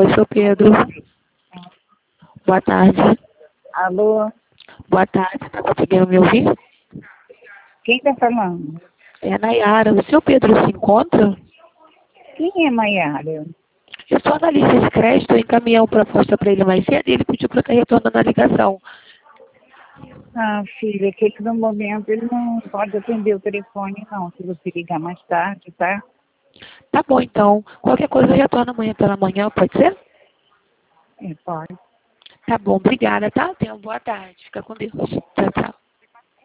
Oi, sou Pedro. Boa tarde. Alô? Boa tarde. Tá conseguindo me ouvir? Quem tá falando? É a Nayara. O seu Pedro se encontra? Quem é Maiara? Eu sou analista de crédito. Eu encaminhei uma proposta para ele mais cedo e ele pediu para eu estar retornando a ligação. Ah, filha, que no momento ele não pode atender o telefone, não. Se você ligar mais tarde, tá? Tá bom, então. Qualquer coisa eu retorno amanhã pela manhã, pode ser? É, pode. Tá bom, obrigada, tá? Tenha uma boa tarde. Fica com Deus. Tchau, tchau.